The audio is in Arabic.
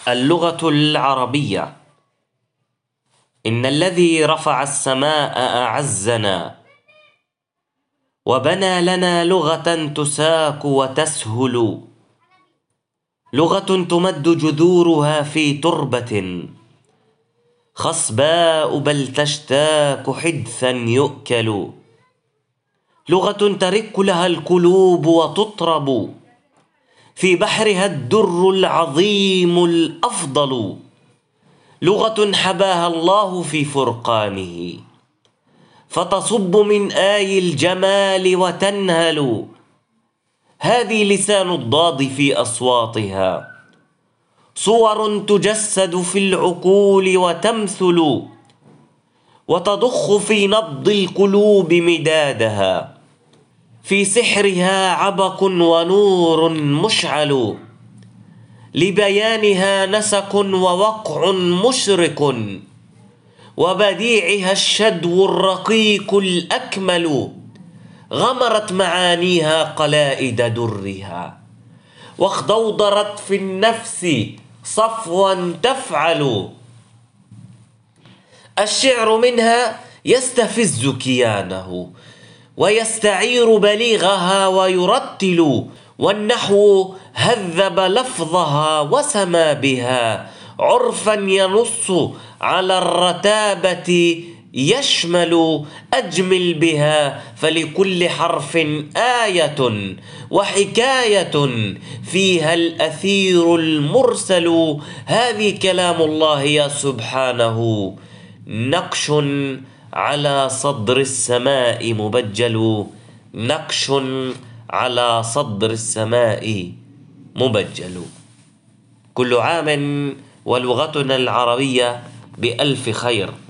اللغة العربية. إن الذي رفع السماء أعزنا، وبنى لنا لغة تساك وتسهل، لغة تمد جذورها في تربة خصباء بل تشتاك حدثا يؤكل، لغة ترك لها القلوب وتطرب في بحرها الدر العظيم الأفضل، لغة حباها الله في فرقانه فتصب من آي الجمال وتنهل، هذه لسان الضاد في أصواتها صور تجسد في العقول وتمثل، وتضخ في نبض القلوب مدادها، في سحرها عبق ونور مشعل، لبيانها نسق ووقع مشرق، وبديعها الشدو الرقيق الأكمل، غمرت معانيها قلائد درها، واخضوضرت في النفس صفوا تفعل، الشعر منها يستفز كيانه ويستعير بليغها ويرتل، والنحو هذب لفظها وسما بها عرفا ينص على الرتابة يشمل، أجمل بها فلكل حرف آية وحكاية فيها الأثير المرسل، هذه كلام الله يا سبحانه نقش على صدر السماء مبجل، نقش على صدر السماء مبجل. كل عام ولغتنا العربية بألف خير.